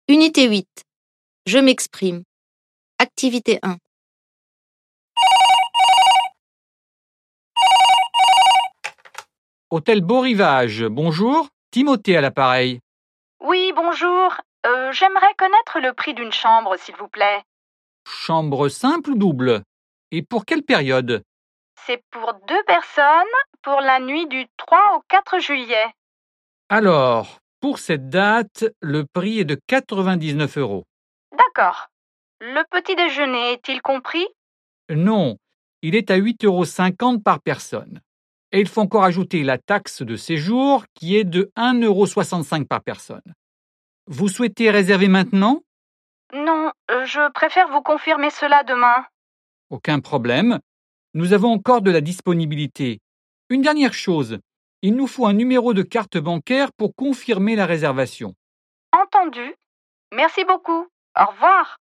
Unité 8. Je m'exprime. Activité 1. Hôtel Beau Rivage, bonjour. Timothée à l'appareil. Oui, bonjour. J'aimerais connaître le prix d'une chambre, s'il vous plaît. Chambre simple ou double? Et pour quelle période? C'est pour 2 personnes pour la nuit du 3 au 4 juillet. Alors, pour cette date, le prix est de 99 €. D'accord. Le petit déjeuner est-il compris? Non, il est à 8,50 € par personne. Et il faut encore ajouter la taxe de séjour qui est de 1,65 € par personne. Vous souhaitez réserver maintenant? Non, je préfère vous confirmer cela demain. Aucun problème. Nous avons encore de la disponibilité. Une dernière chose, il nous faut un numéro de carte bancaire pour confirmer la réservation. Entendu. Merci beaucoup. Au revoir.